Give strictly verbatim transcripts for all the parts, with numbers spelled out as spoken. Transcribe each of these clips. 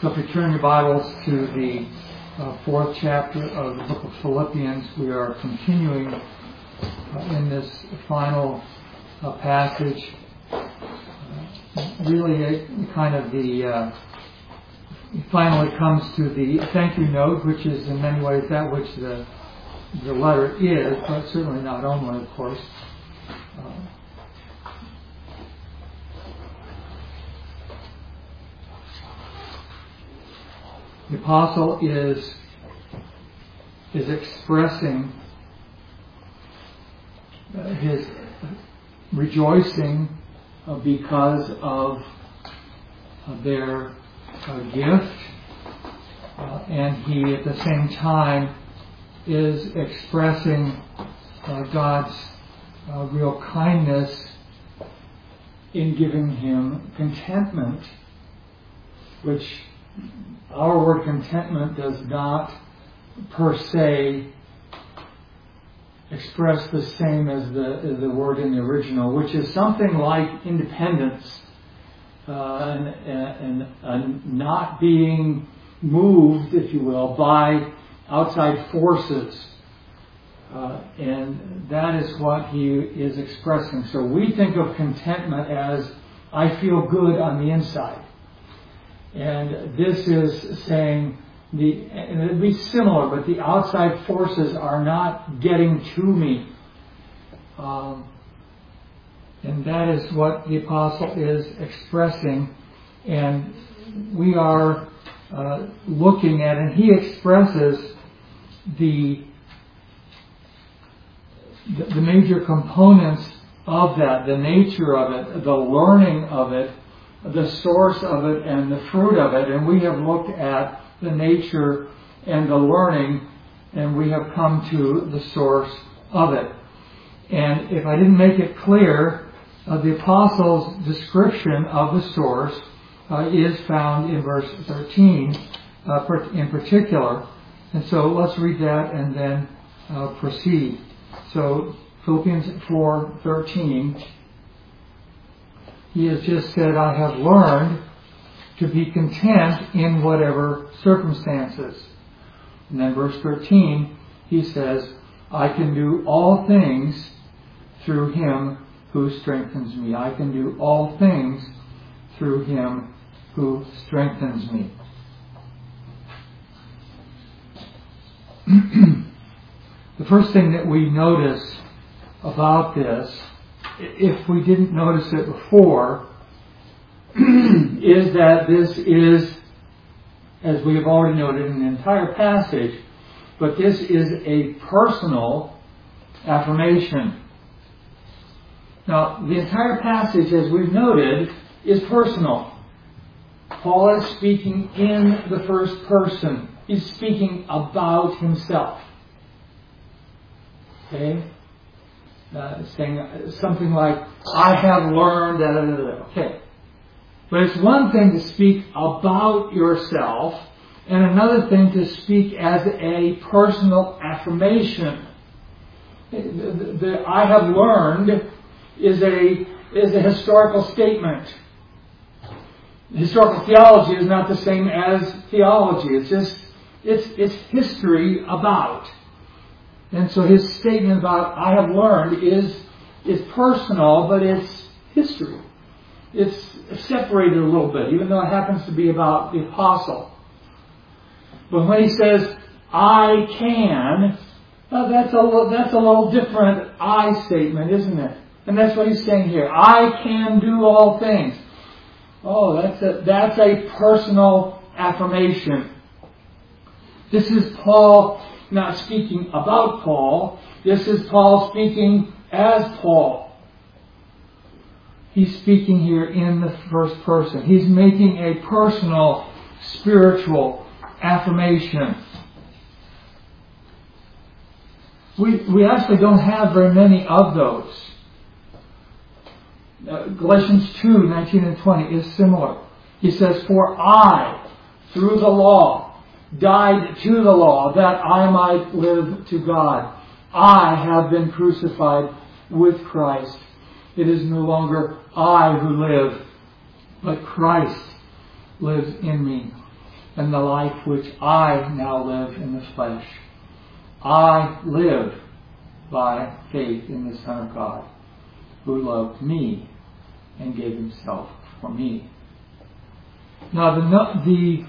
So if you turn your Bibles to the uh, fourth chapter of the book of Philippians, we are continuing uh, in this final uh, passage. Uh, really, a, kind of the uh, finally comes to the thank you note, which is in many ways that which the the letter is, but certainly not only, of course. Uh, The apostle is is expressing uh, his rejoicing uh, because of uh, their uh, gift, uh, and he at the same time is expressing uh, God's uh, real kindness in giving him contentment, which our word contentment does not per se express the same as the as the word in the original, which is something like independence uh, and, and, and not being moved, if you will, by outside forces. Uh, and that is what he is expressing. So we think of contentment as I feel good on the inside. And this is saying, the, and it would be similar, but the outside forces are not getting to me. Um, and that is what the apostle is expressing. And we are uh, looking at, and he expresses the, the, the major components of that, the nature of it, the learning of it, the source of it and the fruit of it. And we have looked at the nature and the learning, and we have come to the source of it. And if I didn't make it clear, uh, the apostle's description of the source uh, is found in verse thirteen uh, in particular. And so let's read that and then uh, proceed. So Philippians four thirteen. He has just said, I have learned to be content in whatever circumstances. And then verse thirteen, he says, I can do all things through him who strengthens me. I can do all things through him who strengthens me. The first thing that we notice about this, if we didn't notice it before, is that this is, as we have already noted in the entire passage, but this is a personal affirmation. Now, the entire passage, as we've noted, is personal. Paul is speaking in the first person. He's speaking about himself. Okay? Uh, saying something like, I have learned, da, da, da, da. Okay. But it's one thing to speak about yourself, and another thing to speak as a personal affirmation. The, the, the I have learned is a, is a historical statement. Historical theology is not the same as theology. It's just, it's, it's history about. And so his statement about I have learned is is personal, but it's history. It's separated a little bit, even though it happens to be about the apostle. But when he says I can, well, that's a that's a little different I statement, isn't it? And that's what he's saying here. I can do all things. Oh, that's a that's a personal affirmation. This is Paul not speaking about Paul. This is Paul speaking as Paul. He's speaking here in the first person. He's making a personal, spiritual affirmation. We we actually don't have very many of those. Uh, Galatians two, nineteen and twenty is similar. He says, For I, through the law, died to the law, that I might live to God. I have been crucified with Christ. It is no longer I who live, but Christ lives in me. and the life which I now live in the flesh, I live by faith in the Son of God, who loved me and gave himself for me. Now, the, the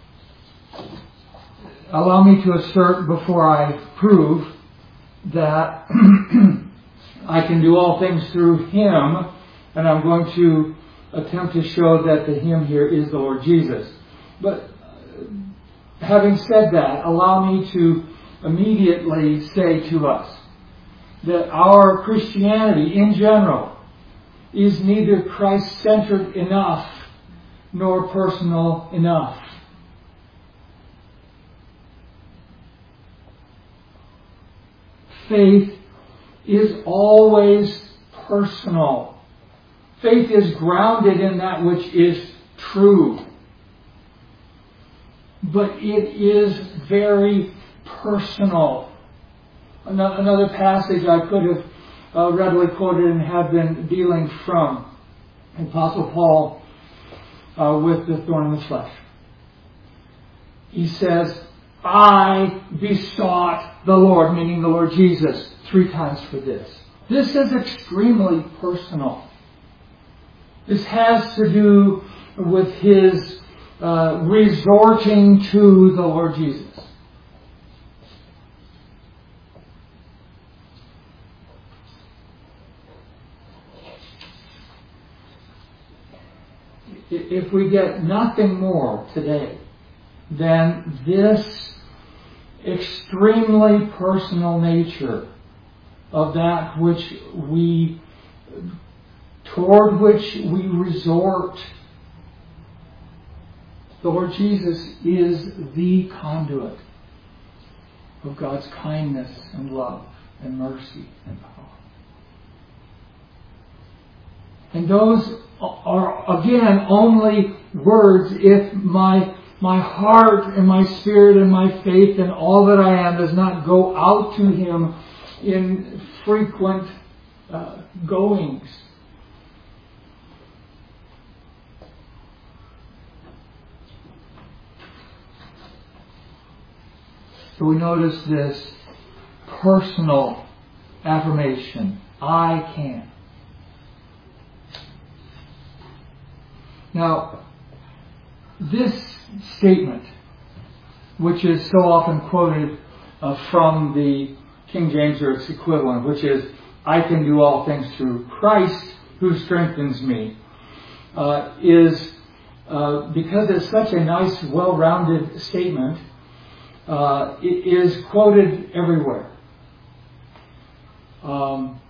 allow me to assert before I prove that I can do all things through him, and I'm going to attempt to show that the him here is the Lord Jesus. But having said that, allow me to immediately say to us that our Christianity in general is neither Christ-centered enough nor personal enough. Faith is always personal. Faith is grounded in that which is true. But it is very personal. Another passage I could have uh, readily quoted and have been dealing from Apostle Paul uh, with the thorn in the flesh. He says, I besought the Lord, meaning the Lord Jesus, three times for this. This is extremely personal. This has to do with his uh, resorting to the Lord Jesus. If we get nothing more today than this extremely personal nature of that which we, toward which we resort, the Lord Jesus is the conduit of God's kindness and love and mercy and power. And those are, again, only words if my my heart and my spirit and my faith and all that I am does not go out to him in frequent uh, goings. So we notice this personal affirmation. I can. Now, this statement, which is so often quoted uh, from the King James or its equivalent, which is, I can do all things through Christ who strengthens me, uh, is, uh, because it's such a nice, well-rounded statement, uh, it is quoted everywhere. Um,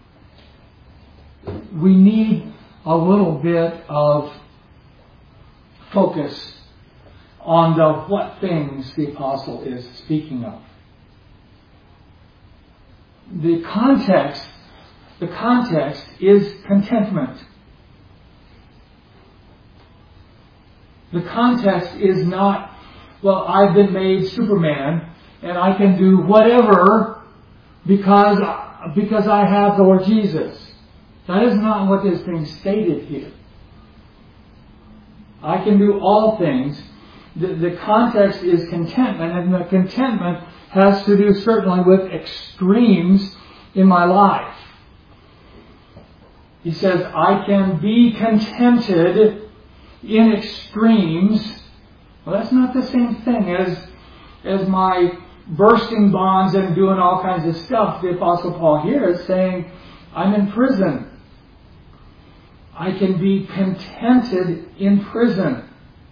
we need a little bit of focus on the what things the apostle is speaking of. The context, the context is contentment. The context is not, well, I've been made Superman and I can do whatever because, because I have the Lord Jesus. That is not what is being stated here. I can do all things. The, the context is contentment, and the contentment has to do certainly with extremes in my life. He says, I can be contented in extremes. Well, that's not the same thing as, as my bursting bonds and doing all kinds of stuff. The Apostle Paul here is saying, I'm in prison. I can be contented in prison.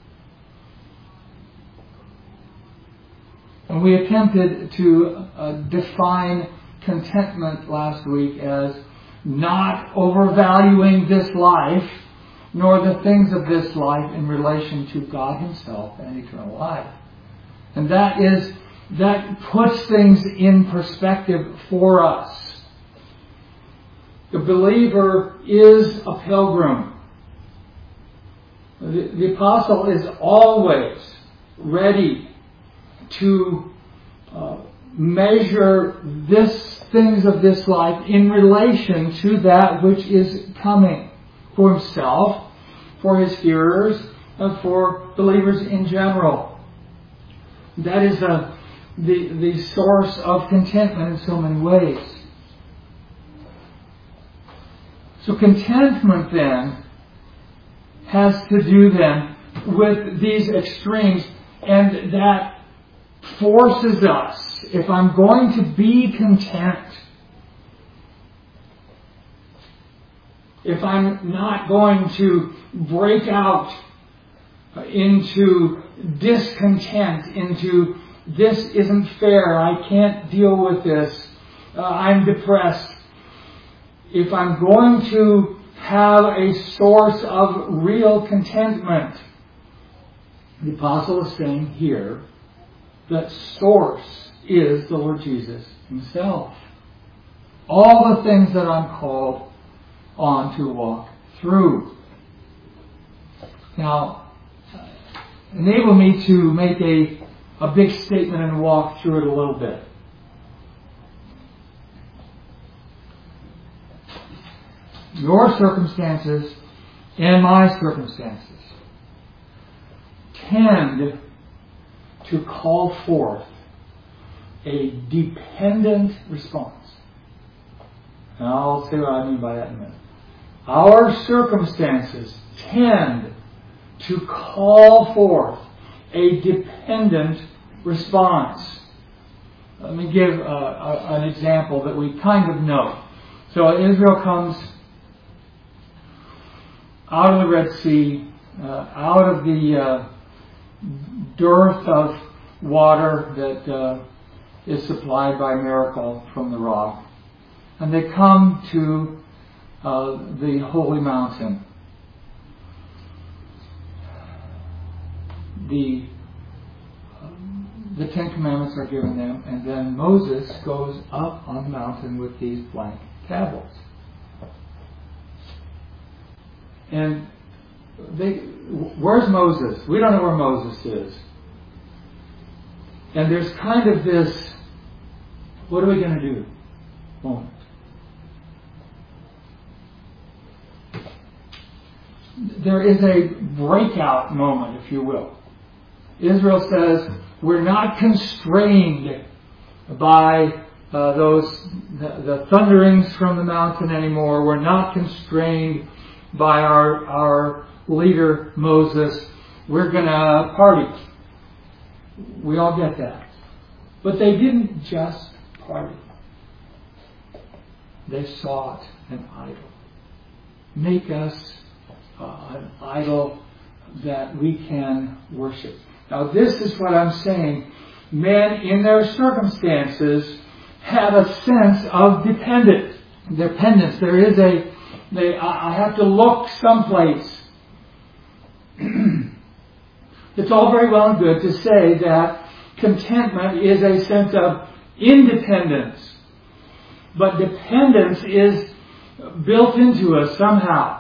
And we attempted to uh, define contentment last week as not overvaluing this life, nor the things of this life in relation to God Himself and eternal life. And that is, that puts things in perspective for us. The believer is a pilgrim. The, the apostle is always ready to uh, measure this things of this life in relation to that which is coming for himself, for his hearers, and for believers in general. That is a, the, the source of contentment in so many ways. So contentment then has to do then with these extremes, and that forces us, if I'm going to be content, if I'm not going to break out into discontent, into this isn't fair, I can't deal with this, uh, I'm depressed. If I'm going to have a source of real contentment, the apostle is saying here that source is the Lord Jesus himself. All the things that I'm called on to walk through. Now, enable me to make a, a big statement and walk through it a little bit. Your circumstances and my circumstances tend to call forth a dependent response. And I'll say what I mean by that in a minute. Our circumstances tend to call forth a dependent response. Let me give uh, a, an example that we kind of know. So Israel comes out of the Red Sea, uh, out of the uh, dearth of water that uh, is supplied by miracle from the rock. And they come to uh, the holy mountain. The, uh, the Ten Commandments are given them, and then Moses goes up on the mountain with these blank tablets. And they, where's Moses? We don't know where Moses is. And there's kind of this, what are we going to do moment. There is a breakout moment, if you will. Israel says, we're not constrained by uh, those the, the thunderings from the mountain anymore. We're not constrained by our our leader Moses. We're going to party. We all get that. But they didn't just party. They sought an idol. Make us uh, an idol that we can worship. Now this is what I'm saying. Men in their circumstances have a sense of dependence. Dependence. There is a, they, I have to look someplace. It's all very well and good to say that contentment is a sense of independence. But dependence is built into us somehow.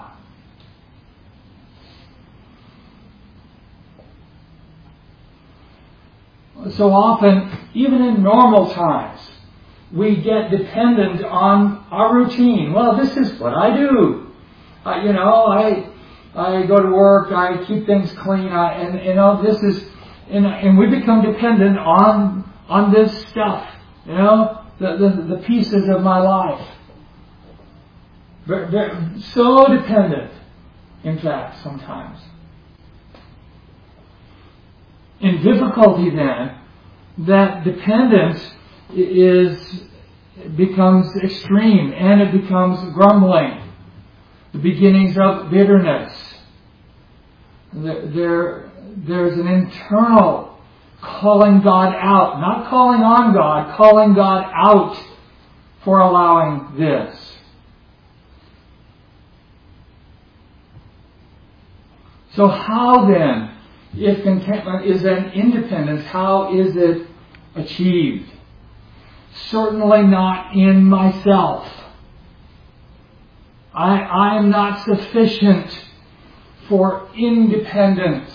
So often, even in normal times, we get dependent on our routine. Well, this is what I do. Uh, you know, I I go to work, I keep things clean, I, and you know, this is, and, and we become dependent on on this stuff. You know, the the, the pieces of my life. They're, they're so dependent, in fact, sometimes. In difficulty, then, that dependence is becomes extreme, and it becomes grumbling. The beginnings of bitterness. There, there, there's an internal calling God out, not calling on God, calling God out for allowing this. So how then, if contentment is an independence, how is it achieved? Certainly not in myself. I, I am not sufficient for independence.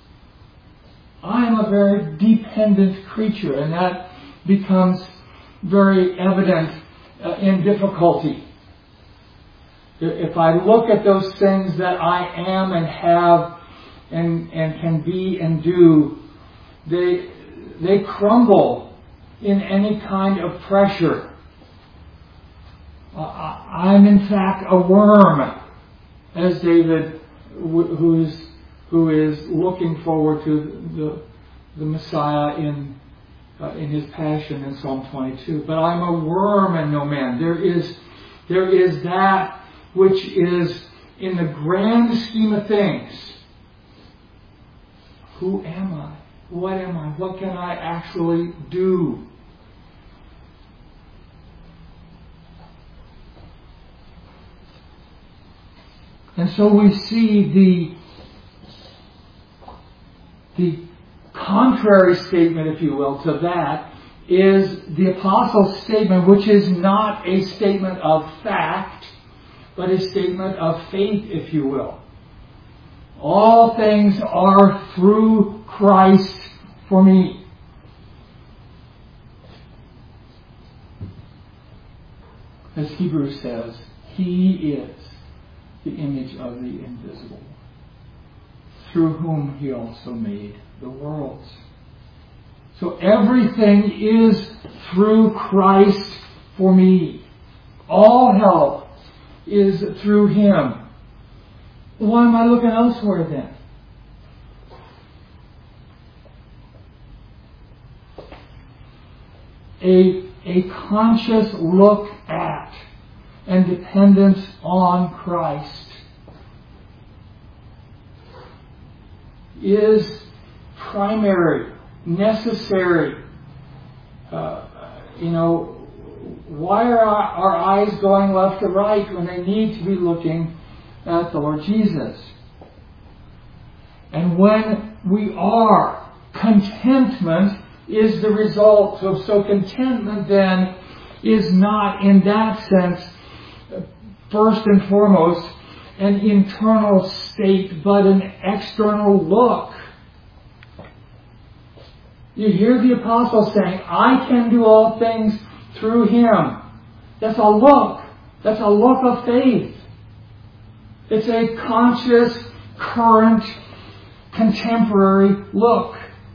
I am a very dependent creature, and that becomes very evident uh, in difficulty. If I look at those things that I am and have and, and can be and do, they they crumble in any kind of pressure. Uh, I'm in fact a worm, as David, who is who is looking forward to the the Messiah in uh, in his passion in Psalm twenty-two. But I'm a worm and no man. There is there is that which is in the grand scheme of things. Who am I? What am I? What can I actually do? And so we see the the contrary statement, if you will, to that is the apostle's statement, which is not a statement of fact, but a statement of faith, if you will. All things are through Christ for me. As Hebrews says, He is the image of the invisible, through whom He also made the worlds. So everything is through Christ for me. All help is through Him. Why am I looking elsewhere then? A, a conscious look at and dependence on Christ is primary, necessary. Uh, you know, why are our, our eyes going left to right when they need to be looking at the Lord Jesus? And when we are, contentment is the result. So, so contentment then is not in that sense, first and foremost, an internal state, but an external look. You hear the apostle saying, I can do all things through Him. That's a look. That's a look of faith. It's a conscious, current, contemporary look.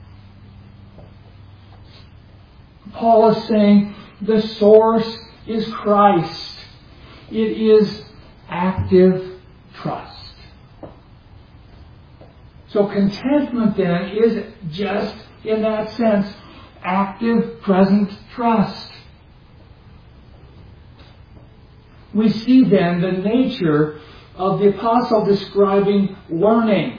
Paul is saying the source is Christ. It is active trust. So contentment then is just, in that sense, active, present trust. We see then the nature of the apostle describing learning.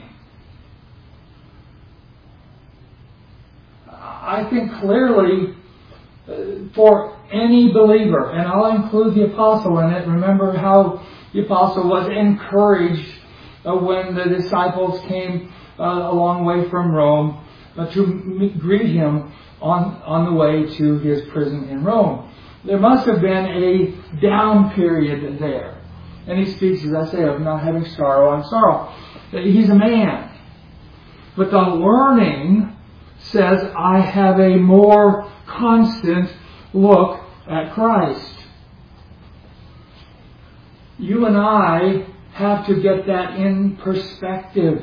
I think clearly uh, for any believer, and I'll include the apostle in it. Remember how the apostle was encouraged uh, when the disciples came uh, a long way from Rome uh, to meet, greet him on, on the way to his prison in Rome. There must have been a down period there. And he speaks, as I say, of not having sorrow on sorrow. He's a man. But the learning says, I have a more constant look at Christ. You and I have to get that in perspective.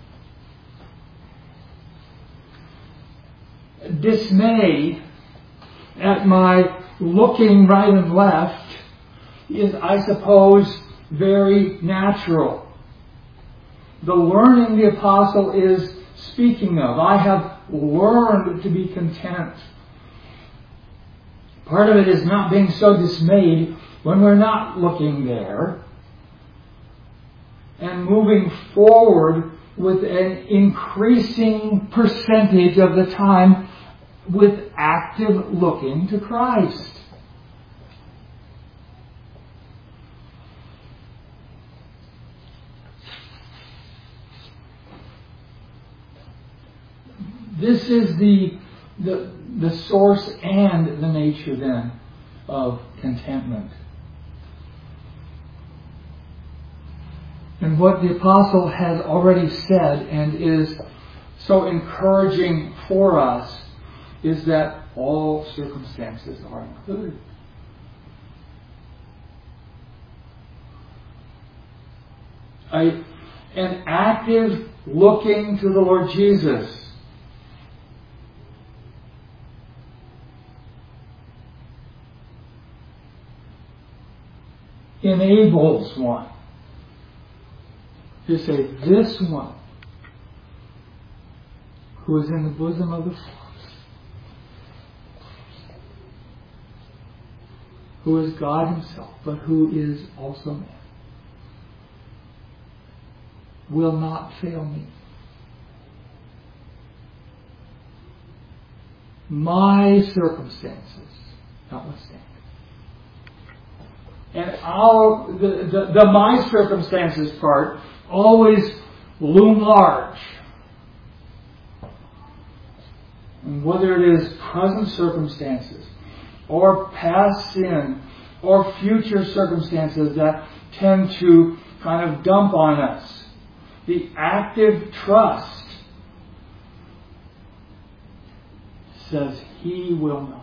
Dismay at my looking right and left is, I suppose, very natural. The learning the apostle is speaking of, I have learned to be content. Part of it is not being so dismayed when we're not looking there, and moving forward with an increasing percentage of the time with active looking to Christ. This is the, the, the source and the nature then of contentment. And what the apostle has already said and is so encouraging for us is that all circumstances are included. A, an active looking to the Lord Jesus enables one to say, this one who is in the bosom of the Father, who is God himself, but who is also man, will not fail me. My circumstances notwithstanding. And our, the, the, the my circumstances part always loom large. And whether it is present circumstances or past sin or future circumstances that tend to kind of dump on us, the active trust says he will not.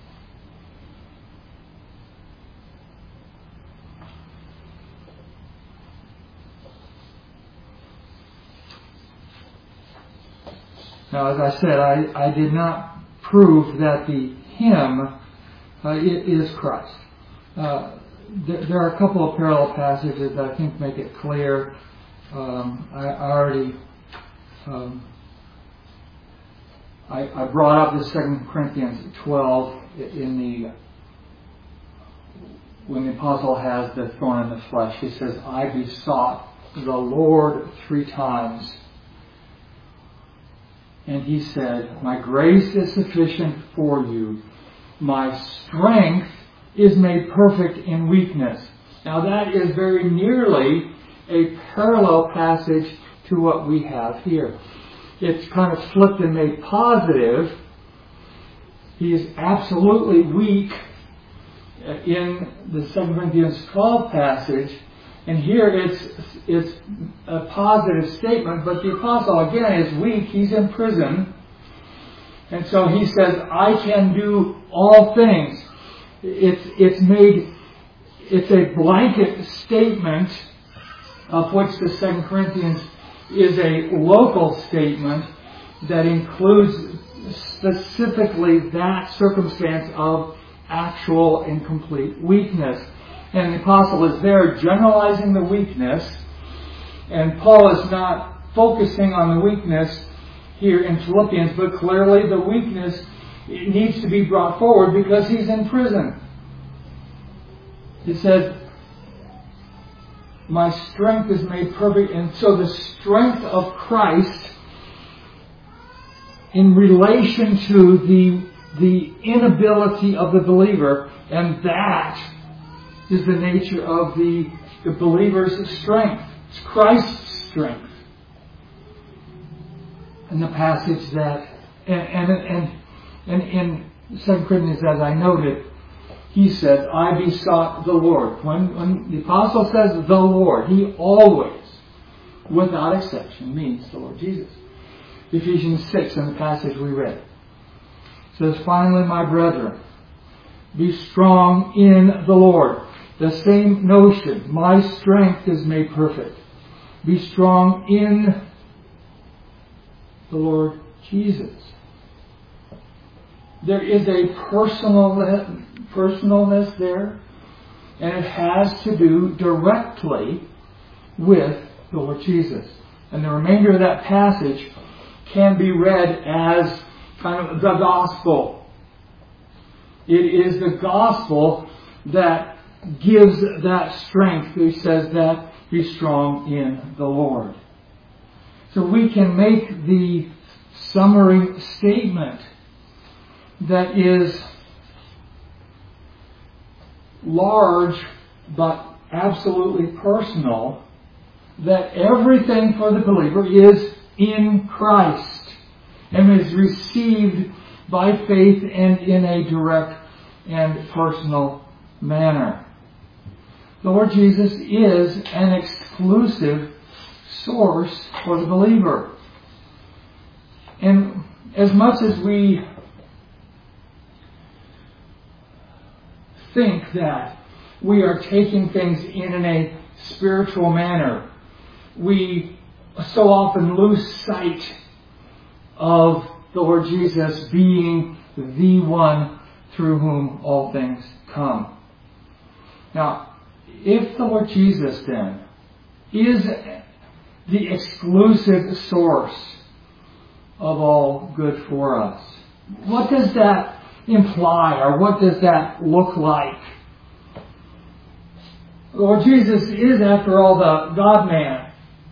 Now, as I said, I, I did not prove that the him uh, is Christ. Uh, there, there are a couple of parallel passages that I think make it clear. Um, I, I already um, I, I brought up the Second Corinthians twelve in the when the apostle has the thorn in the flesh. He says, "I besought the Lord three times." And he said, "My grace is sufficient for you. My strength is made perfect in weakness." Now that is very nearly a parallel passage to what we have here. It's kind of flipped and made positive. He is absolutely weak in the Second Corinthians twelve passage. And here it's it's a positive statement, but the apostle again is weak. He's in prison. And so he says, "I can do all things." It's it's made it's a blanket statement of which the Second Corinthians is a local statement that includes specifically that circumstance of actual and complete weakness. And the apostle is there generalizing the weakness, and Paul is not focusing on the weakness here in Philippians, but clearly the weakness needs to be brought forward because he's in prison. He says, "My strength is made perfect." And so the strength of Christ in relation to the, the inability of the believer, and that is the nature of the, the believer's strength. It's Christ's strength. And the passage that, and, and, and, and in Second Corinthians, as I noted, he says, "I besought the Lord." When, when the apostle says the Lord, he always, without exception, means the Lord Jesus. Ephesians six, in the passage we read, says, "Finally, my brethren, be strong in the Lord." The same notion, my strength is made perfect. Be strong in the Lord Jesus. There is a personal personalness there, and it has to do directly with the Lord Jesus. And the remainder of that passage can be read as kind of the gospel. It is the gospel that gives that strength. He says that be strong in the Lord. So we can make the summary statement that is large but absolutely personal, that everything for the believer is in Christ and is received by faith and in a direct and personal manner. The Lord Jesus is an exclusive source for the believer. And as much as we think that we are taking things in, in a spiritual manner, we so often lose sight of the Lord Jesus being the one through whom all things come. Now, if the Lord Jesus then is the exclusive source of all good for us, what does that imply, or what does that look like? The Lord Jesus is, after all, the God-man.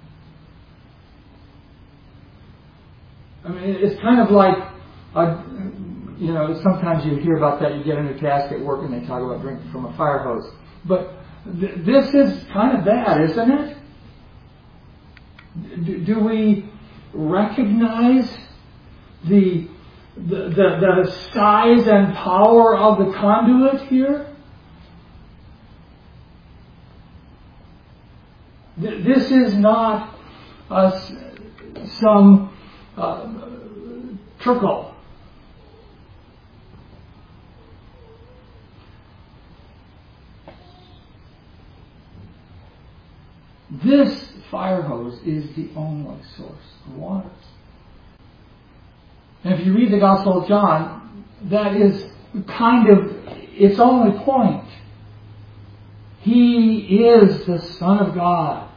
I mean, it's kind of like, a, you know, sometimes you hear about that, you get a new task at work and they talk about drinking from a fire hose. But th- this is kind of that, isn't it? D- do we recognize the, the, the, the size and power of the conduit here? Th- this is not uh, some uh, trickle. This fire hose is the only source of water. And if you read the Gospel of John, that is kind of its only point. He is the Son of God.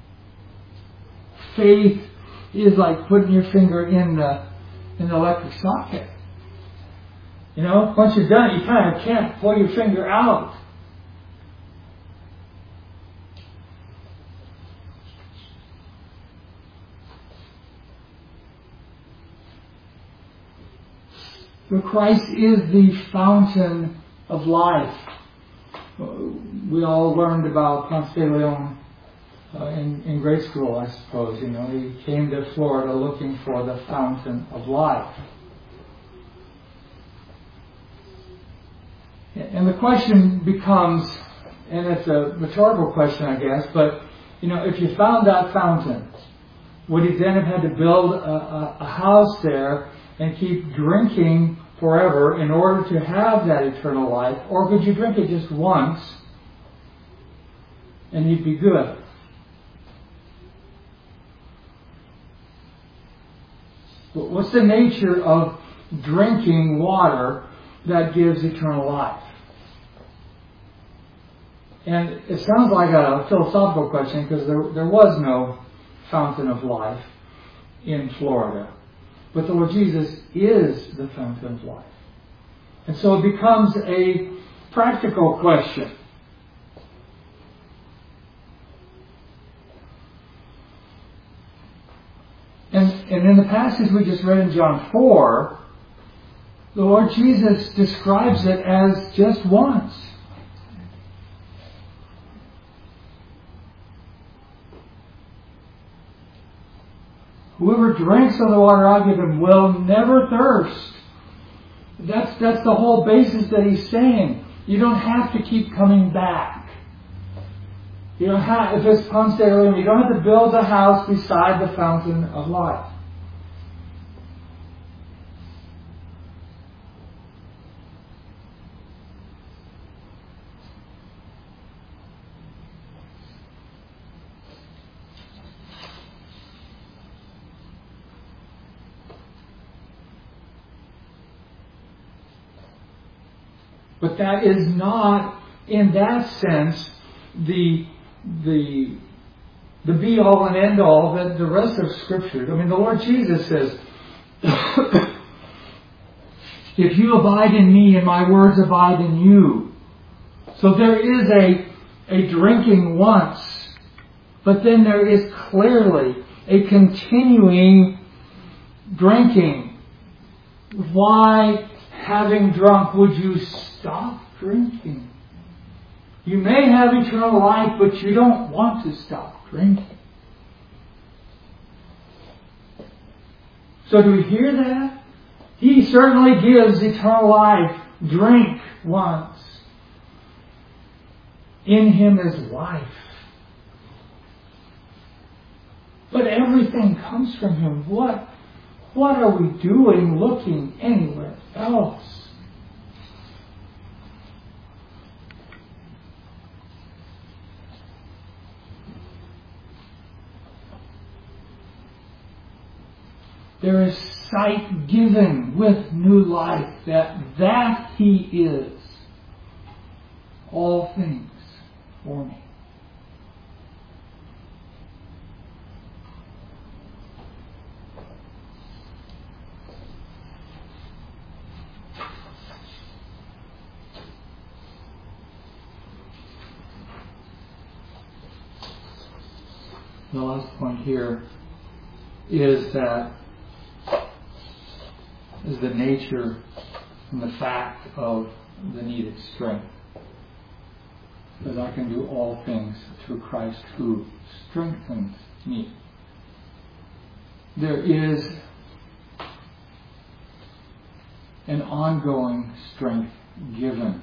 Faith is like putting your finger in the in the electric socket. You know, once you've done it, you kind of can't pull your finger out. But Christ is the fountain of life. We all learned about Ponce de Leon uh, in, in grade school, I suppose. You know, he came to Florida looking for the fountain of life. And the question becomes, and it's a rhetorical question, I guess, but, you know, if you found that fountain, would he then have had to build a, a, a house there and keep drinking forever in order to have that eternal life? Or could you drink it just once and you'd be good? What's the nature of drinking water that gives eternal life? And it sounds like a philosophical question because there, there was no fountain of life in Florida. But the Lord Jesus is the fountain of life. And so it becomes a practical question. And, and in the passage we just read in John four, the Lord Jesus describes it as just once. Whoever drinks of the water I give him will never thirst. That's, that's the whole basis that he's saying. You don't have to keep coming back. You don't have, if it's Ponce de Leon, you don't have to build a house beside the fountain of life. But that is not, in that sense, the the the be all and end all that the rest of Scripture. I mean, the Lord Jesus says, "If you abide in me and my words abide in you." So there is a a drinking once, but then there is clearly a continuing drinking. Why, having drunk, would you stop drinking? You may have eternal life, but you don't want to stop drinking. So do we hear that? He certainly gives eternal life. Drink once. In Him is life. But everything comes from Him. What, what are we doing looking anywhere else? There is sight given with new life that that He is all things for me. the last point here is that is the nature and the fact of the needed strength. Because I can do all things through Christ who strengthens me. There is an ongoing strength given.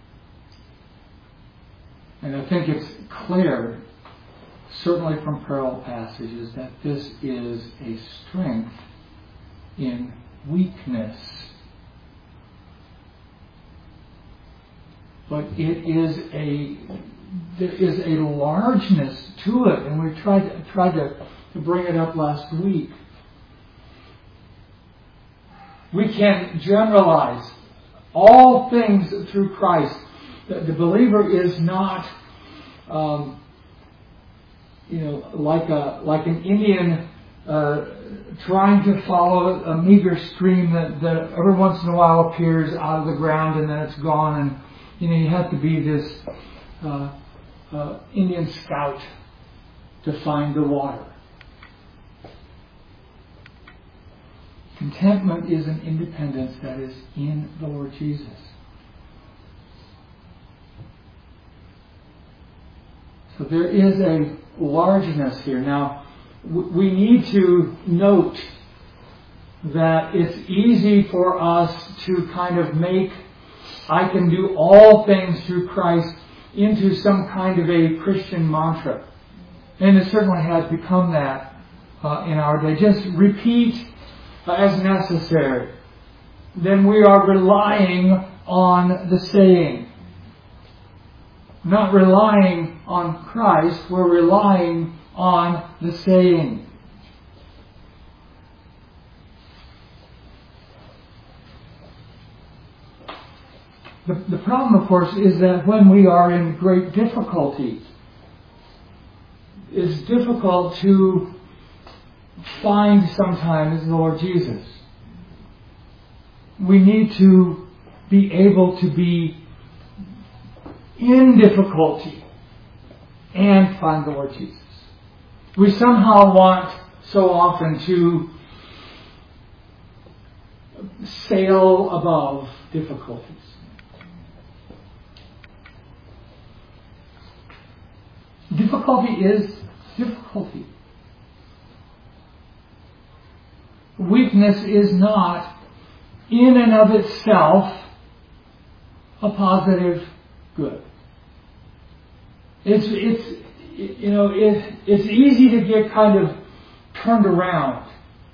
And I think it's clear, certainly from parallel passages, that this is a strength in weakness. But it is a there is a largeness to it, and we tried tried to, to bring it up last week. We can generalize all things through Christ. The, the believer is not, um, you know, like a like an Indian uh, trying to follow a meager stream that, that every once in a while appears out of the ground and then it's gone. And you know, you have to be this uh, uh, Indian scout to find the water. Contentment is an independence that is in the Lord Jesus. So there is a largeness here. Now, we need to note that it's easy for us to kind of make I can do all things through Christ into some kind of a Christian mantra. And it certainly has become that uh, in our day. Just repeat uh, as necessary. Then we are relying on the saying. Not relying on Christ, we're relying on the saying. The, the problem, of course, is that when we are in great difficulty, it's difficult to find sometimes the Lord Jesus. We need to be able to be in difficulty and find the Lord Jesus. We somehow want so often to sail above difficulties. Difficulty is difficulty. Weakness is not, in and of itself, a positive good. It's it's you know it, it's easy to get kind of turned around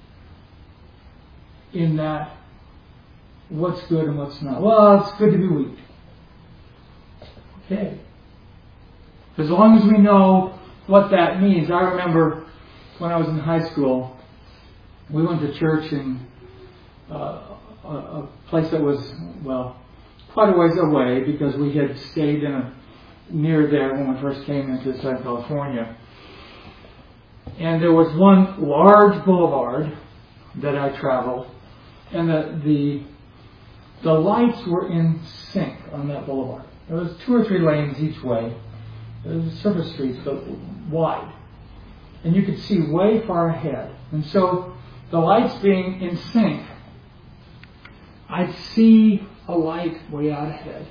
in that what's good and what's not. Well, it's good to be weak. Okay. As long as we know what that means. I remember when I was in high school, we went to church in uh, a, a place that was, well, quite a ways away because we had stayed in a, near there when we first came into Southern California. And there was one large boulevard that I traveled, and the the, the lights were in sync on that boulevard. There was two or three lanes each way. There was surface streets, but wide. And you could see way far ahead. And so, the lights being in sync, I'd see a light way out ahead.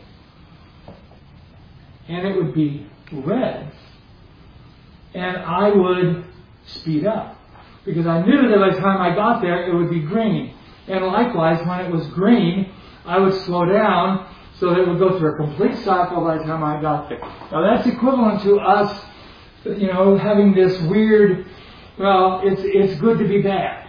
And it would be red. And I would speed up. Because I knew that by the time I got there, it would be green. And likewise, when it was green, I would slow down so that it would go through a complete cycle by the time I got there. Now that's equivalent to us, you know, having this weird, well, it's it's good to be bad.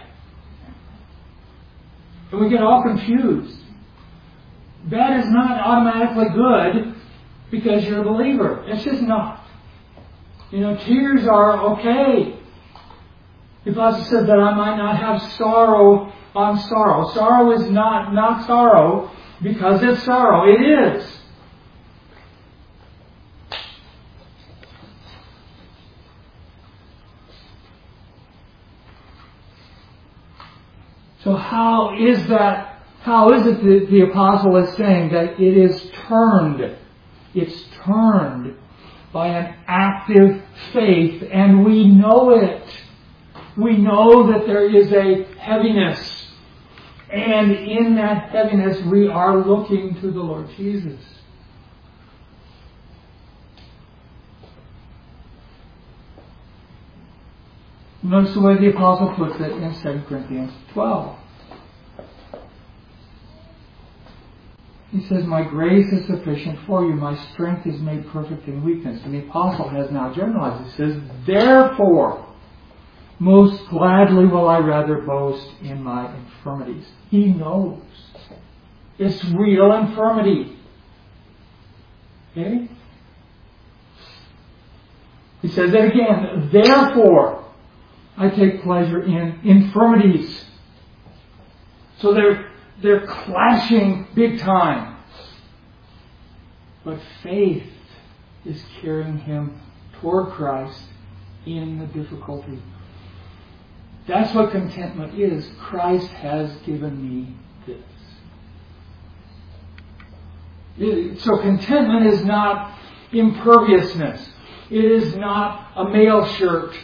And we get all confused. Bad is not automatically good because you're a believer. It's just not. You know, tears are okay. The Apostle said that I might not have sorrow on sorrow. Sorrow is not not sorrow because it's sorrow. It is. So how is that, how is it that the Apostle is saying that it is turned, it's turned by an active faith, and we know it. We know that there is a heaviness, and in that heaviness we are looking to the Lord Jesus. Notice the way the Apostle puts it in Second Corinthians twelve. He says, my grace is sufficient for you. My strength is made perfect in weakness. And the Apostle has now generalized. He says, therefore, most gladly will I rather boast in my infirmities. He knows it's real infirmity. Okay? He says that again. Therefore, I take pleasure in infirmities. So they're they're clashing big time. But faith is carrying him toward Christ in the difficulty. That's what contentment is. Christ has given me this. It, so contentment is not imperviousness. It is not a mail shirt.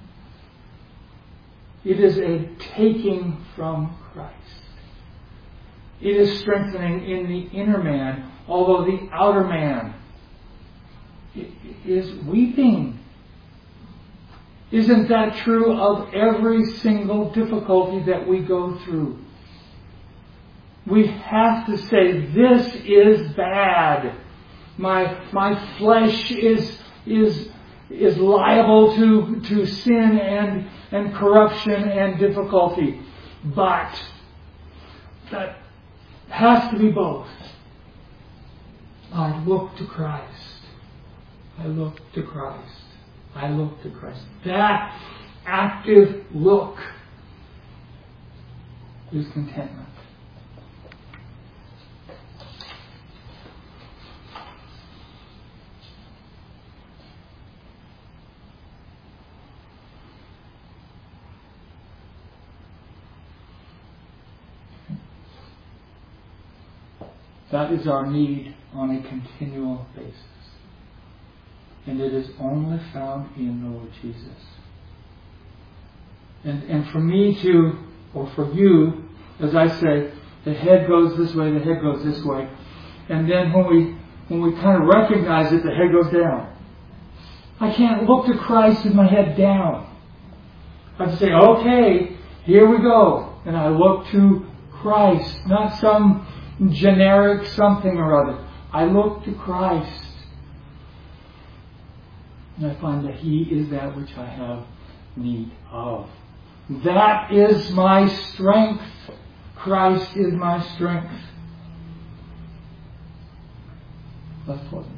It is a taking from Christ. It is strengthening in the inner man, although the outer man is weeping. Isn't that true of every single difficulty that we go through? We have to say, this is bad. My my flesh is is is liable to, to sin and, and corruption and difficulty. But that has to be both. I look to Christ. I look to Christ. I look to Christ. That active look is contentment. That is our need on a continual basis. And it is only found in the Lord Jesus. And and for me to, or for you, as I say, the head goes this way, the head goes this way. And then when we when we kind of recognize it, the head goes down. I can't look to Christ with my head down. I have to say, okay, here we go. And I look to Christ, not some generic something or other. I look to Christ. And I find that He is that which I have need of. That is my strength. Christ is my strength. Let's close.